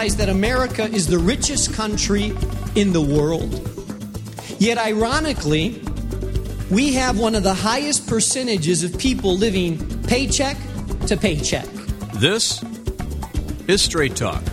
realize that America is the richest country in the world? Yet, ironically, we have one of the highest percentages of people living paycheck to paycheck. This is Straight Talk.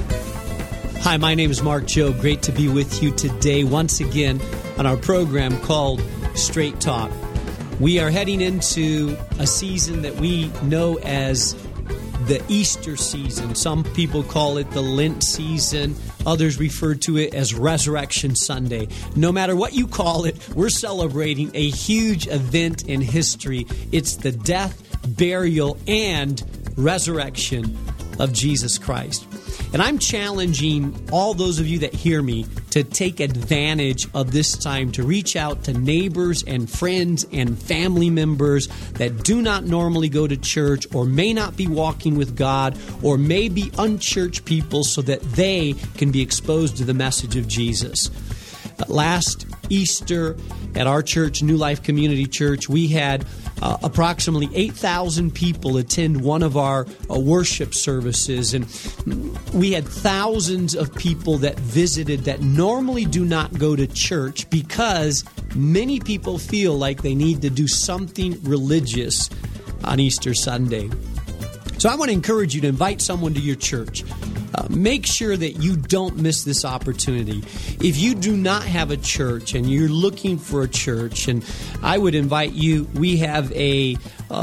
Hi, my name is Mark Jobe. Great to be with you today once again on our program called Straight Talk. We are heading into a season that we know as the Easter season. Some people call it the Lent season. Others refer to it as Resurrection Sunday. No matter what you call it, we're celebrating a huge event in history. It's the death, burial, and resurrection of Jesus Christ. And I'm challenging all those of you that hear me to take advantage of this time to reach out to neighbors and friends and family members that do not normally go to church or may not be walking with God or may be unchurched people so that they can be exposed to the message of Jesus. Last Easter at our church, New Life Community Church, we had approximately 8,000 people attend one of our worship services, and we had thousands of people that visited that normally do not go to church because many people feel like they need to do something religious on Easter Sunday. So I want to encourage you to invite someone to your church. Make sure that you don't miss this opportunity. If you do not have a church and you're looking for a church, and I would invite you, we have a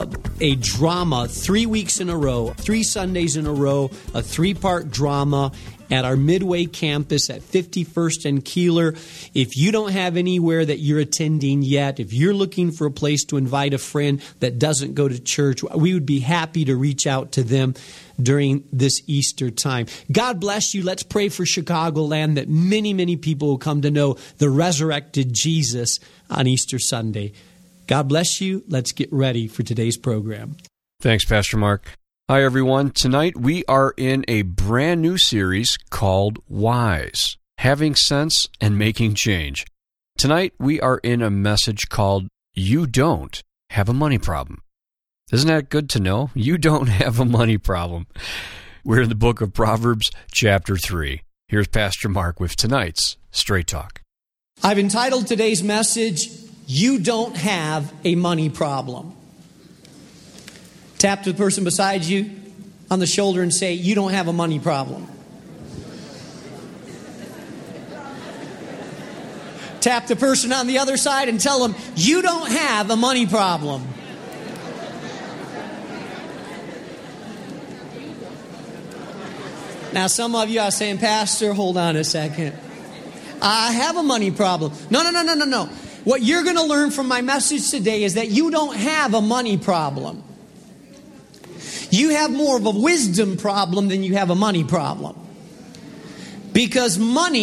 drama 3 weeks in a row, 3 Sundays in a row, a 3-part drama at our Midway campus at 51st and Keeler. If you don't have anywhere that you're attending yet, if you're looking for a place to invite a friend that doesn't go to church, we would be happy to reach out to them during this Easter time. God bless you. Let's pray for Chicagoland that many, many people will come to know the resurrected Jesus on Easter Sunday. God bless you. Let's get ready for today's program. Thanks, Pastor Mark. Hi, everyone. Tonight we are in a brand new series called Wise, Having Sense and Making Change. Tonight we are in a message called You Don't Have a Money Problem. Isn't that good to know? You don't have a money problem. We're in the book of Proverbs, chapter 3. Here's Pastor Mark with tonight's Straight Talk. I've entitled today's message, You Don't Have a Money Problem. Tap the person beside you on the shoulder and say, you don't have a money problem. Tap the person on the other side and tell them, you don't have a money problem. Now, some of you are saying, Pastor, hold on a second. I have a money problem. No. What you're going to learn from my message today is that you don't have a money problem. You have more of a wisdom problem than you have a money problem. Because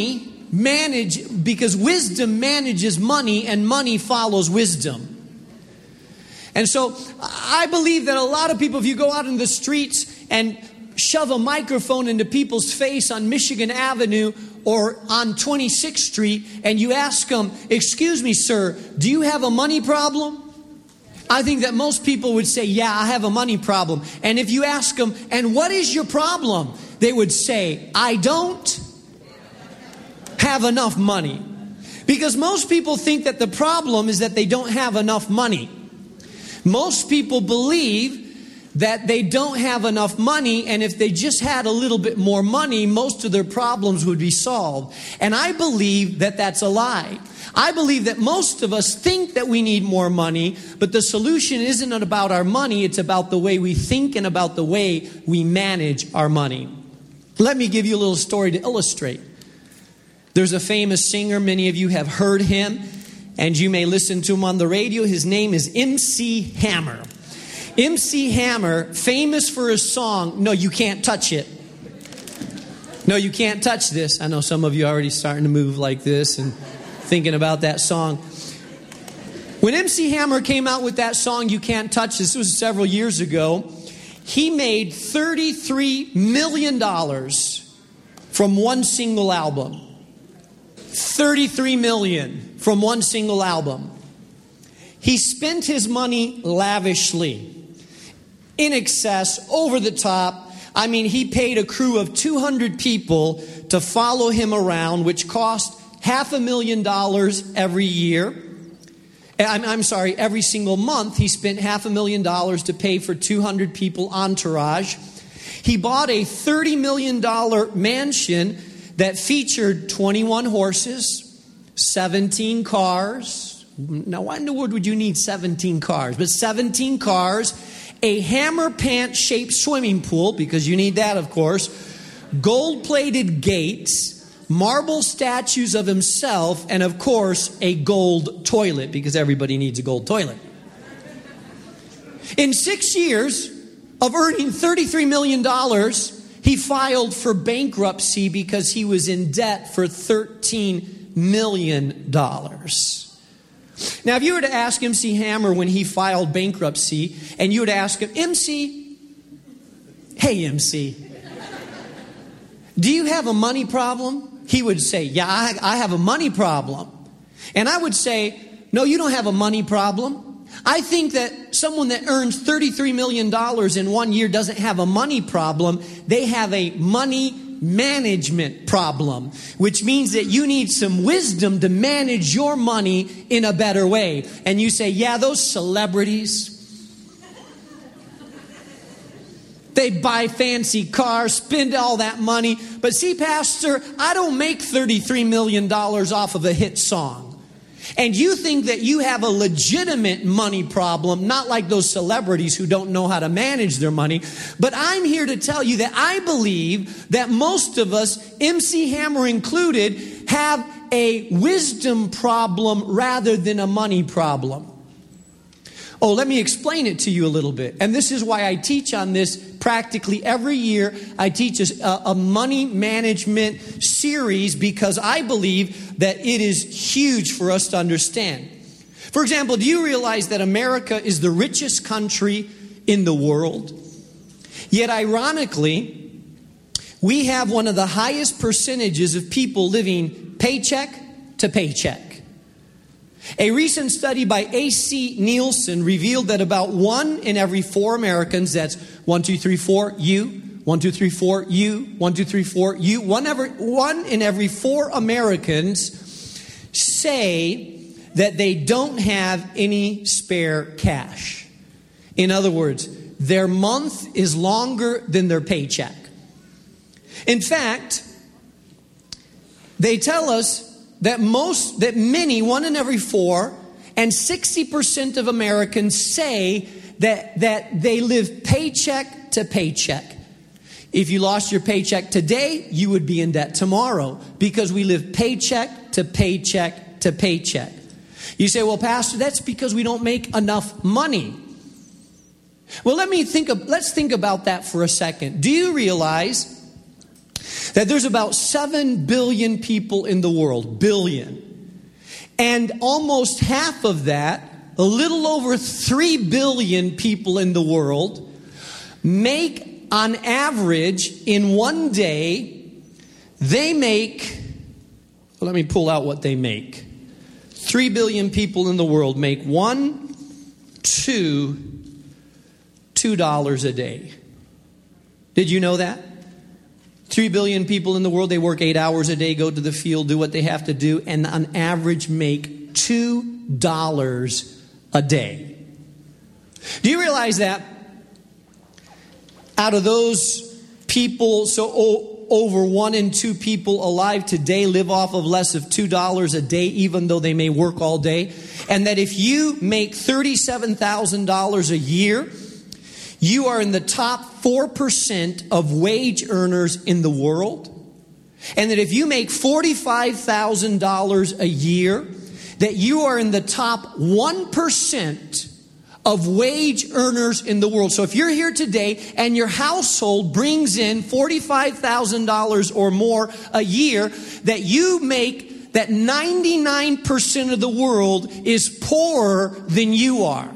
wisdom manages money and money follows wisdom. And so I believe that a lot of people, if you go out in the streets and shove a microphone into people's face on Michigan Avenue or on 26th Street and you ask them, excuse me, sir, do you have a money problem? I think that most people would say, yeah, I have a money problem. And if you ask them, and what is your problem? They would say, I don't have enough money. Because most people think that the problem is that they don't have enough money. Most people believe that they don't have enough money, and if they just had a little bit more money, most of their problems would be solved. And I believe that that's a lie. I believe that most of us think that we need more money, but the solution isn't about our money, it's about the way we think and about the way we manage our money. Let me give you a little story to illustrate. There's a famous singer, many of you have heard him, and you may listen to him on the radio. His name is MC Hammer. MC Hammer, famous for his song, No, You Can't Touch It. No, you can't touch this. I know some of you are already starting to move like this and thinking about that song. When MC Hammer came out with that song, You Can't Touch This, was several years ago, he made $33 million from one single album. $33 million from one single album. He spent his money lavishly, in excess, over the top. I mean, he paid a crew of 200 people to follow him around, which cost $500,000 every year. I'm sorry, every single month he spent $500,000 to pay for 200 people entourage. He bought a $30 million mansion that featured 21 horses, 17 cars. Now, why in the world would you need 17 cars? But 17 cars, a hammer pant-shaped swimming pool, because you need that, of course, gold-plated gates, marble statues of himself, and, of course, a gold toilet, because everybody needs a gold toilet. In 6 years of earning $33 million, he filed for bankruptcy because he was in debt for $13 million. Now, if you were to ask MC Hammer when he filed bankruptcy, and you were to ask him, MC, hey, MC, do you have a money problem? He would say, yeah, I have a money problem. And I would say, no, you don't have a money problem. I think that someone that earns $33 million in 1 year doesn't have a money problem. They have a money management problem, which means that you need some wisdom to manage your money in a better way. And you say, yeah, those celebrities, they buy fancy cars, spend all that money. But see, Pastor, I don't make $33 million off of a hit song. And you think that you have a legitimate money problem, not like those celebrities who don't know how to manage their money. But I'm here to tell you that I believe that most of us, MC Hammer included, have a wisdom problem rather than a money problem. Oh, let me explain it to you a little bit. And this is why I teach on this practically every year. I teach a money management series because I believe that it is huge for us to understand. For example, do you realize that America is the richest country in the world? Yet ironically, we have one of the highest percentages of people living paycheck to paycheck. A recent study by A.C. Nielsen revealed that about 1 in every 4 Americans, that's 1, 2, 3, 4, you, 1, 2, 3, 4, you, 1, 2, 3, 4, you, 1 in every 4 Americans say that they don't have any spare cash. In other words, their month is longer than their paycheck. In fact, they tell us that many, 1 in every 4, and 60% of Americans say that they live paycheck to paycheck. If you lost your paycheck today, you would be in debt tomorrow because we live paycheck to paycheck to paycheck. You say, well, Pastor, that's because we don't make enough money. Well, let's think about that for a second. Do you realize that there's about 7 billion people in the world, billion. And almost half of that, a little over 3 billion people in the world, make on average in one day, they make, let me pull out what they make. 3 billion people in the world make $2 a day. Did you know that? 3 billion people in the world, they work 8 hours a day, go to the field, do what they have to do, and on average make $2 a day. Do you realize that out of those people, over 1 in 2 people alive today live off of less of $2 a day, even though they may work all day? And that if you make $37,000 a year, you are in the top 4% of wage earners in the world. And that if you make $45,000 a year, that you are in the top 1% of wage earners in the world. So if you're here today and your household brings in $45,000 or more a year, that you make, that 99% of the world is poorer than you are.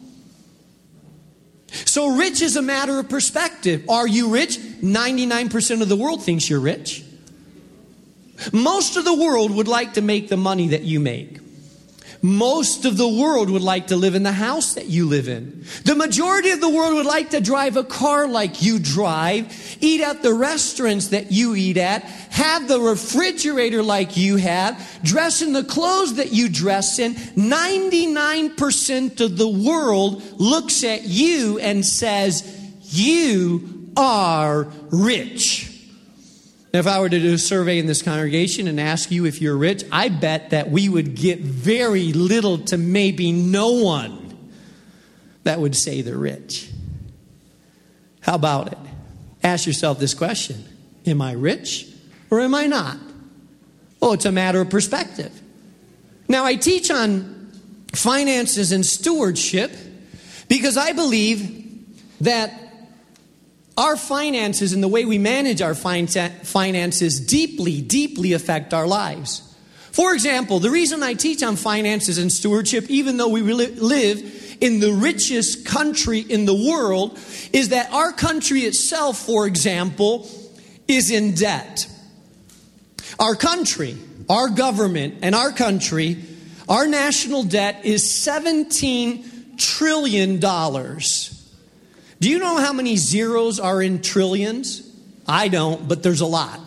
So rich is a matter of perspective. Are you rich? 99% of the world thinks you're rich. Most of the world would like to make the money that you make. Most of the world would like to live in the house that you live in. The majority of the world would like to drive a car like you drive, eat at the restaurants that you eat at, have the refrigerator like you have, dress in the clothes that you dress in. 99% of the world looks at you and says, you are rich. If I were to do a survey in this congregation and ask you if you're rich, I bet that we would get very little to maybe no one that would say they're rich. How about it? Ask yourself this question. Am I rich or am I not? Oh, it's a matter of perspective. Now, I teach on finances and stewardship because I believe that our finances and the way we manage our finances deeply affect our lives. For example, the reason I teach on finances and stewardship, even though we live in the richest country in the world, is that our country itself, for example, is in debt. Our country, our government, and our country, our national debt is $17 trillion. Do you know how many zeros are in trillions? I don't, but there's a lot.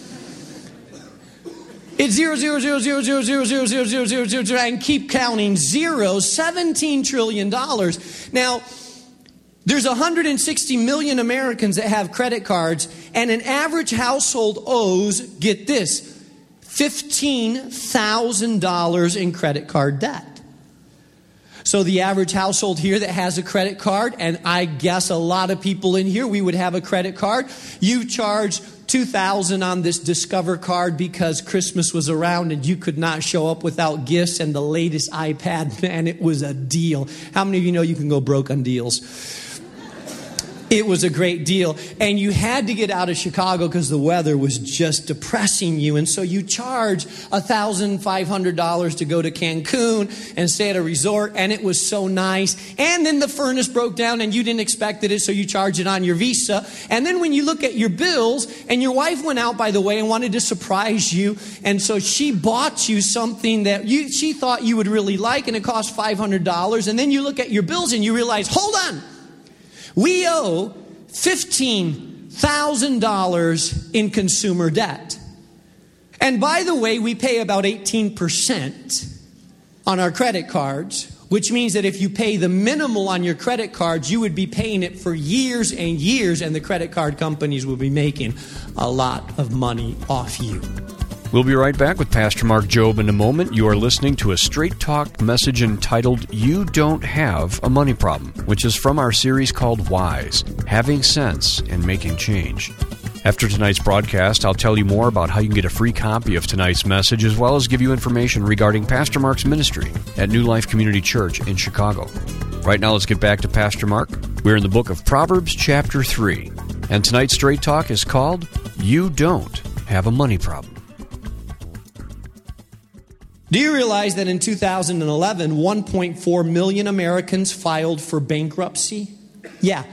It's 0, 0, 0, 0, 0, 0, 0, 0, 0, 0, 0, 0, and keep counting zeros. $17 trillion. Now, there's 160 million Americans that have credit cards, and an average household owes, get this, $15,000 in credit card debt. So the average household here that has a credit card, and I guess a lot of people in here, we would have a credit card. You charge $2,000 on this Discover card because Christmas was around and you could not show up without gifts and the latest iPad. Man, it was a deal. How many of you know you can go broke on deals? It was a great deal. And you had to get out of Chicago because the weather was just depressing you. And so you charge $1,500 to go to Cancun and stay at a resort. And it was so nice. And then the furnace broke down and you didn't expect it. So you charge it on your Visa. And then when you look at your bills, and your wife went out, by the way, and wanted to surprise you. And so she bought you something that she thought you would really like. And it cost $500. And then you look at your bills and you realize, hold on. We owe $15,000 in consumer debt. And by the way, we pay about 18% on our credit cards, which means that if you pay the minimal on your credit cards, you would be paying it for years and years, and the credit card companies will be making a lot of money off you. We'll be right back with Pastor Mark Jobe in a moment. You are listening to a Straight Talk message entitled, You Don't Have a Money Problem, which is from our series called Wise, Having Sense and Making Change. After tonight's broadcast, I'll tell you more about how you can get a free copy of tonight's message, as well as give you information regarding Pastor Mark's ministry at New Life Community Church in Chicago. Right now, let's get back to Pastor Mark. We're in the book of Proverbs chapter 3, and tonight's Straight Talk is called, You Don't Have a Money Problem. Do you realize that in 2011, 1.4 million Americans filed for bankruptcy? Yeah,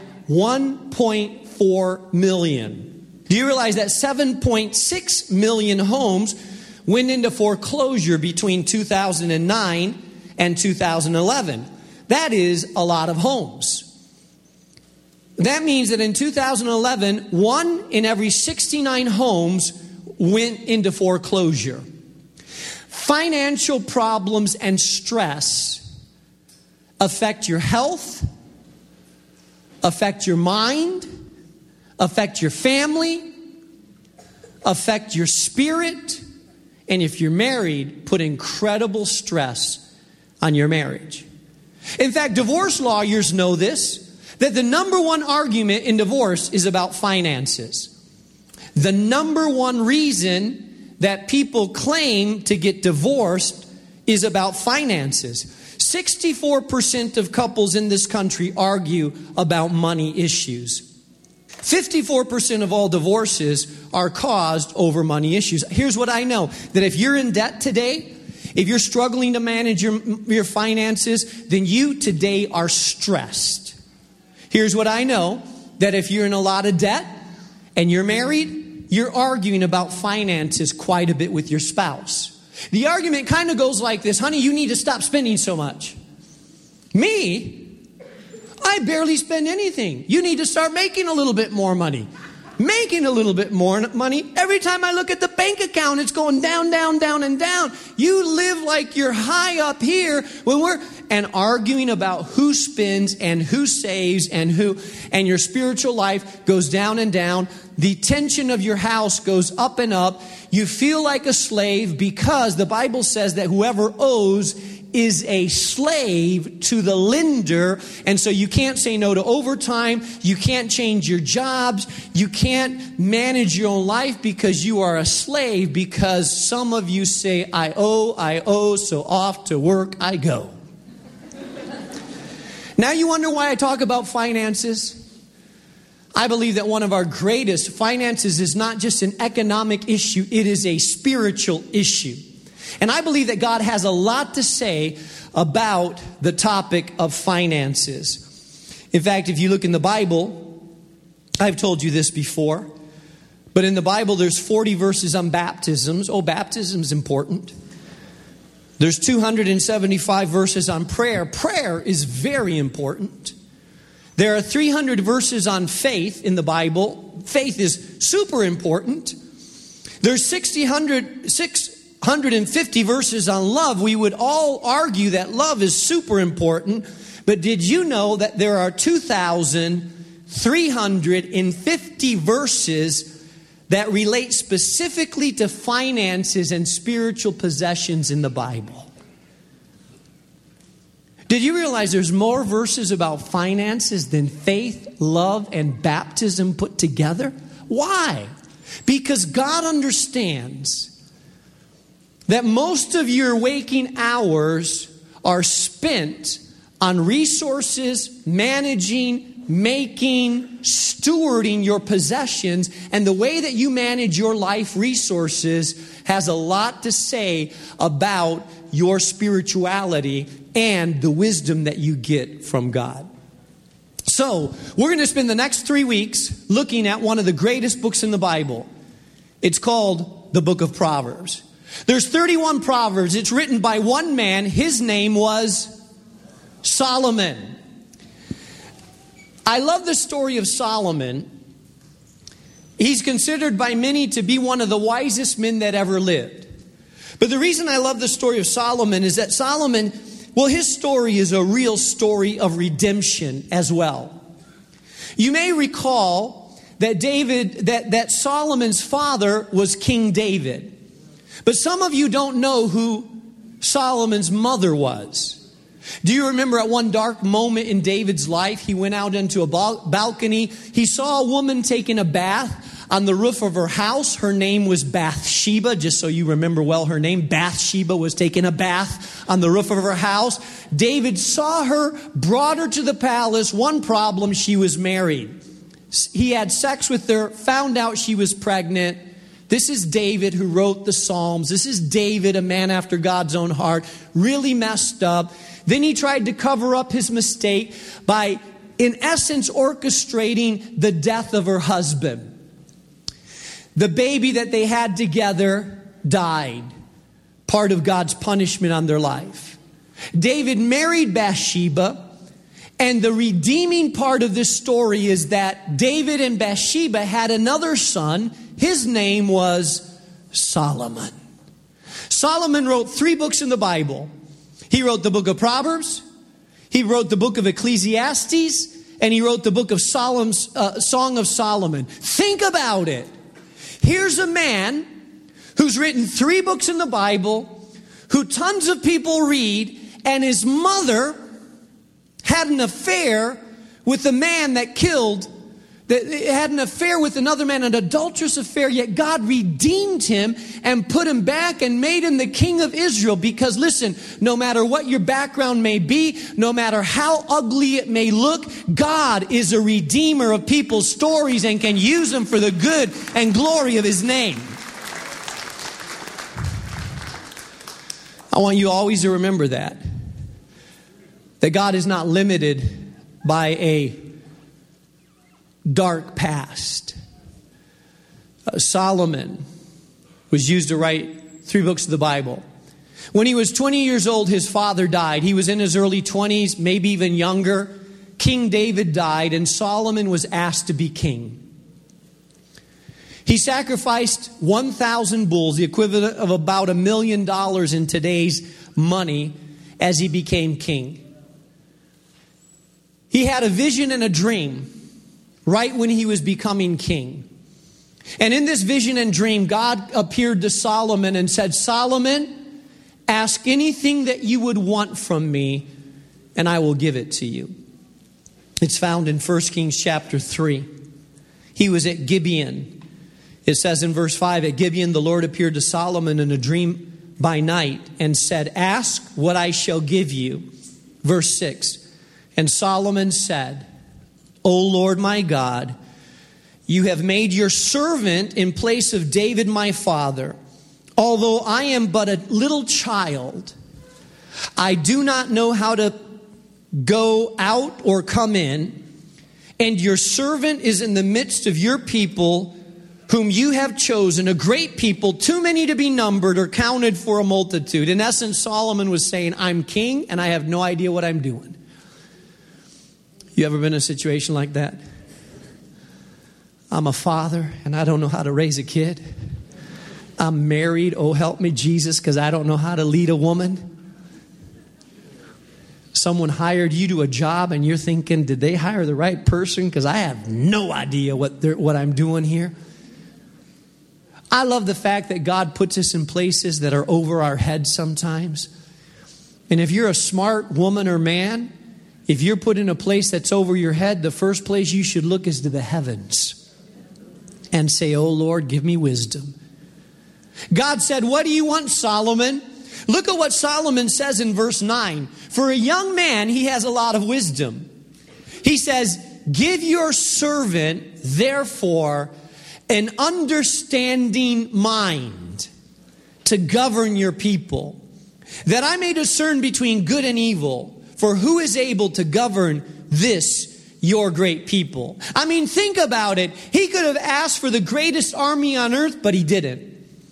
1.4 million. Do you realize that 7.6 million homes went into foreclosure between 2009 and 2011? That is a lot of homes. That means that in 2011, 1 in every 69 homes went into foreclosure. Financial problems and stress affect your health, affect your mind, affect your family, affect your spirit, and if you're married, put incredible stress on your marriage. In fact, divorce lawyers know this, that the number one argument in divorce is about finances. The number one reason that people claim to get divorced is about finances. 64% of couples in this country argue about money issues. 54% of all divorces are caused over money issues. Here's what I know, that if you're in debt today, if you're struggling to manage your finances, then you today are stressed. Here's what I know, that if you're in a lot of debt and you're married, you're arguing about finances quite a bit with your spouse. The argument kind of goes like this: honey, you need to stop spending so much. Me? I barely spend anything. You need to start making a little bit more money. Making a little bit more money. Every time I look at the bank account, it's going down, down, down, and down. You live like you're high up here and arguing about who spends and who saves and your spiritual life goes down and down. The tension of your house goes up and up. You feel like a slave because the Bible says that whoever owes is a slave to the lender. And so you can't say no to overtime. You can't change your jobs. You can't manage your own life because you are a slave, because some of you say, I owe, so off to work I go. Now you wonder why I talk about finances? I believe that one of our greatest finances is not just an economic issue, it is a spiritual issue. And I believe that God has a lot to say about the topic of finances. In fact, if you look in the Bible, I've told you this before, but in the Bible there's 40 verses on baptisms. Oh, baptism's important. There's 275 verses on prayer. Prayer is very important. There are 300 verses on faith in the Bible. Faith is super important. There's 650 verses on love. We would all argue that love is super important. But did you know that there are 2,350 verses that relate specifically to finances and spiritual possessions in the Bible? Did you realize there's more verses about finances than faith, love, and baptism put together? Why? Because God understands that most of your waking hours are spent on resources, managing, making, stewarding your possessions. And the way that you manage your life resources has a lot to say about your spirituality and the wisdom that you get from God. So, we're going to spend the next 3 weeks looking at one of the greatest books in the Bible. It's called the Book of Proverbs. There's 31 Proverbs. It's written by one man. His name was Solomon. I love the story of Solomon. He's considered by many to be one of the wisest men that ever lived. But the reason I love the story of Solomon is that Solomon, well, his story is a real story of redemption as well. You may recall that Solomon's father was King David. But some of you don't know who Solomon's mother was. Do you remember at one dark moment in David's life, he went out into a balcony. He saw a woman taking a bath on the roof of her house. Her name was Bathsheba. Just so you remember well her name, Bathsheba was taking a bath on the roof of her house. David saw her, brought her to the palace. One problem, she was married. He had sex with her, found out she was pregnant. This is David who wrote the Psalms. This is David, a man after God's own heart, really messed up. Then he tried to cover up his mistake by, in essence, orchestrating the death of her husband. The baby that they had together died, part of God's punishment on their life. David married Bathsheba, and the redeeming part of this story is that David and Bathsheba had another son. His name was Solomon. Solomon wrote 3 books in the Bible. He wrote the book of Proverbs, he wrote the book of Ecclesiastes, and he wrote the book of Song of Solomon. Think about it. Here's a man who's written 3 books in the Bible, who tons of people read, and his mother had an affair with a man that had an affair with another man, an adulterous affair, yet God redeemed him and put him back and made him the king of Israel. Because listen, no matter what your background may be, no matter how ugly it may look, God is a redeemer of people's stories and can use them for the good and glory of his name. I want you always to remember that God is not limited by a dark past. Solomon was used to write 3 books of the Bible. When he was 20 years old, his father died. He was in his early 20s, maybe even younger. King David died, and Solomon was asked to be king. He sacrificed 1,000 bulls, the equivalent of about $1 million in today's money, as he became king. He had a vision and a dream right when he was becoming king. And in this vision and dream, God appeared to Solomon and said, Solomon, ask anything that you would want from me, and I will give it to you. It's found in 1 Kings chapter 3. He was at Gibeon. It says in verse 5, at Gibeon the Lord appeared to Solomon in a dream by night and said, ask what I shall give you. Verse 6, and Solomon said, O Lord my God, you have made your servant in place of David my father. Although I am but a little child, I do not know how to go out or come in, and your servant is in the midst of your people, whom you have chosen, a great people, too many to be numbered or counted for a multitude. In essence, Solomon was saying, I'm king and I have no idea what I'm doing. You ever been in a situation like that? I'm a father and I don't know how to raise a kid. I'm married, oh help me Jesus, because I don't know how to lead a woman. Someone hired you to a job and you're thinking, did they hire the right person? Because I have no idea what I'm doing here. I love the fact that God puts us in places that are over our heads sometimes. And if you're a smart woman or man, if you're put in a place that's over your head, the first place you should look is to the heavens and say, oh Lord, give me wisdom. God said, what do you want, Solomon? Look at what Solomon says in verse 9. For a young man, he has a lot of wisdom. He says, give your servant, therefore, an understanding mind to govern your people, that I may discern between good and evil. For who is able to govern this, your great people? I mean, think about it. He could have asked for the greatest army on earth, but he didn't.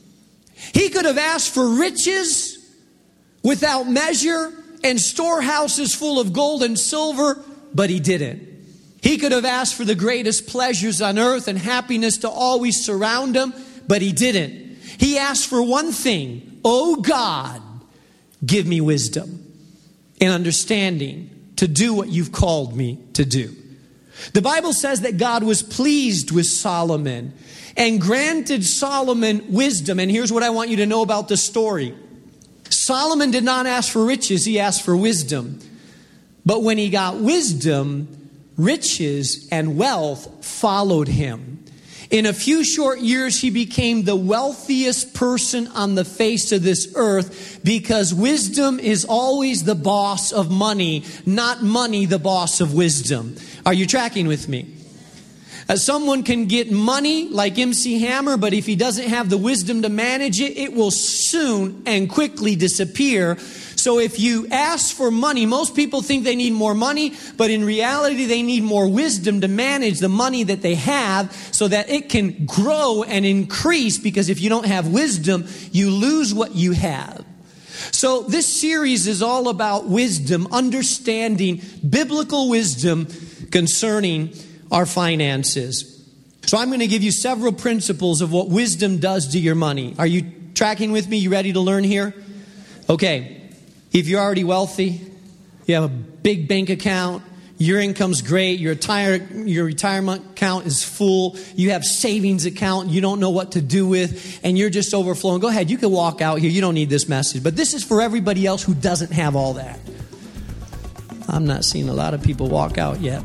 He could have asked for riches without measure and storehouses full of gold and silver, but he didn't. He could have asked for the greatest pleasures on earth and happiness to always surround him, but he didn't. He asked for one thing. Oh God, give me wisdom and understanding to do what you've called me to do. The Bible says that God was pleased with Solomon and granted Solomon wisdom. And here's what I want you to know about the story. Solomon did not ask for riches, he asked for wisdom. But when he got wisdom, riches and wealth followed him. In a few short years, he became the wealthiest person on the face of this earth, because wisdom is always the boss of money, not money the boss of wisdom. Are you tracking with me? Someone can get money like MC Hammer, but if he doesn't have the wisdom to manage it, it will soon and quickly disappear. So if you ask for money, most people think they need more money, but in reality they need more wisdom to manage the money that they have so that it can grow and increase, because if you don't have wisdom, you lose what you have. So this series is all about wisdom, understanding biblical wisdom concerning our finances. So I'm going to give you several principles of what wisdom does to your money. Are you tracking with me? You ready to learn here? Okay. If you're already wealthy, you have a big bank account, your income's great, your retirement account is full, you have savings account you don't know what to do with, and you're just overflowing. Go ahead, you can walk out here. You don't need this message. But this is for everybody else who doesn't have all that. I'm not seeing a lot of people walk out yet.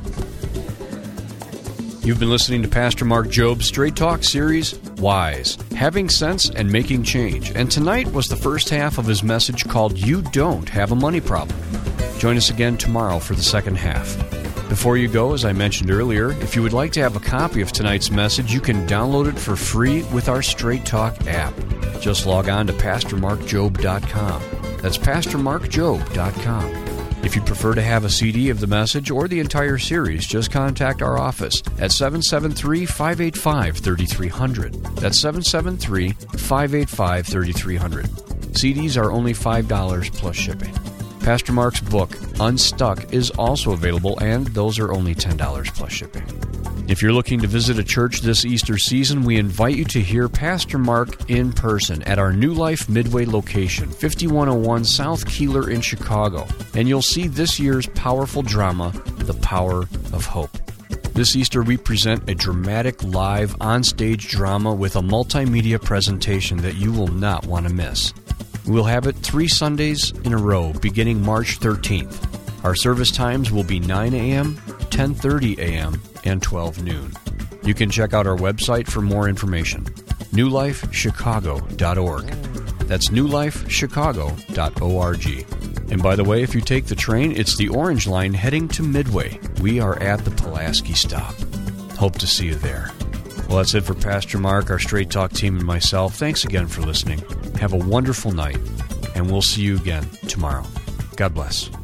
You've been listening to Pastor Mark Job's Straight Talk series, Wise, Having Sense and Making Change. And tonight was the first half of his message called You Don't Have a Money Problem. Join us again tomorrow for the second half. Before you go, as I mentioned earlier, if you would like to have a copy of tonight's message, you can download it for free with our Straight Talk app. Just log on to PastorMarkJob.com. That's PastorMarkJob.com. If you prefer to have a CD of the message or the entire series, just contact our office at 773-585-3300. That's 773-585-3300. CDs are only $5 plus shipping. Pastor Mark's book, Unstuck, is also available, and those are only $10 plus shipping. If you're looking to visit a church this Easter season, we invite you to hear Pastor Mark in person at our New Life Midway location, 5101 South Keeler in Chicago, and you'll see this year's powerful drama, The Power of Hope. This Easter, we present a dramatic live on-stage drama with a multimedia presentation that you will not want to miss. We'll have it 3 Sundays in a row, beginning March 13th. Our service times will be 9 a.m., 10:30 a.m., and 12 noon. You can check out our website for more information, newlifechicago.org. That's newlifechicago.org. And by the way, if you take the train, it's the Orange Line heading to Midway. We are at the Pulaski stop. Hope to see you there. Well, that's it for Pastor Mark, our Straight Talk team, and myself. Thanks again for listening. Have a wonderful night, and we'll see you again tomorrow. God bless.